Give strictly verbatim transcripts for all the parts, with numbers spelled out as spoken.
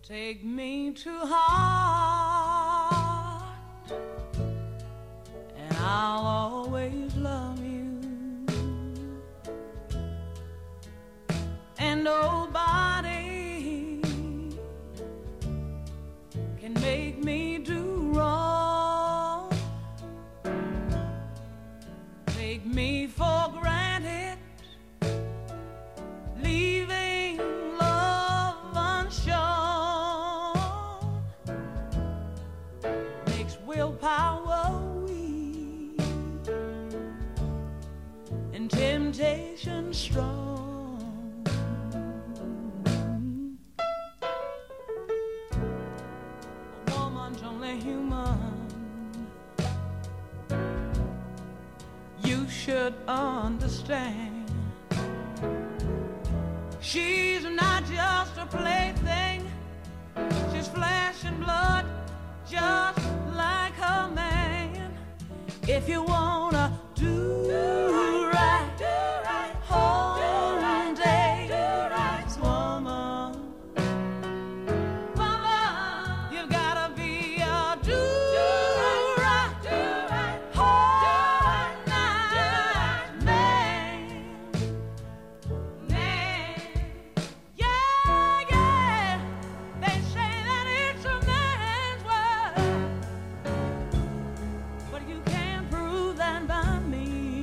Take me to heart, and I'll always love you. And nobody can make me do wrong. Take me for granted, leaving love unshown, makes willpower weak and temptation strong. A woman's only human. You should understand. She's not just a plaything. She's flesh and blood, just like her man. If you wanna do right, whole day, woman, woman, you gotta be a do right, whole night man. Man, yeah, yeah. They say that it's a man's world, but you can't prove that by me.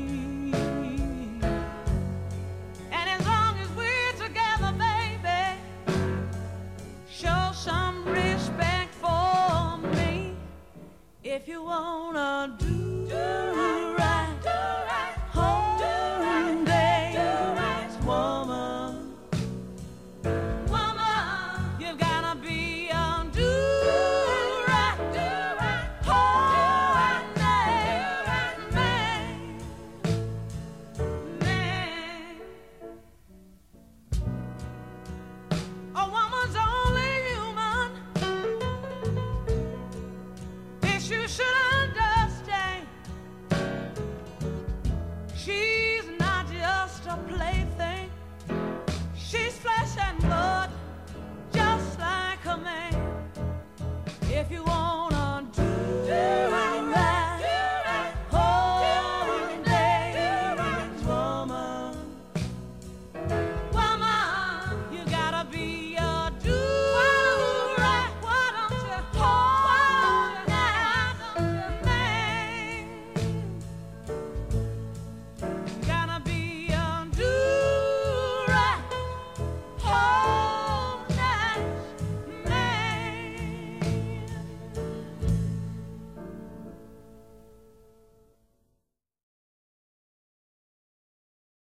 And as long as we're together, baby, show some respect for me. If you wanna do right, whole day, woman, woman, you've gotta be a do right, whole night man, man. A woman's only human. This you should understand. She's not just a play.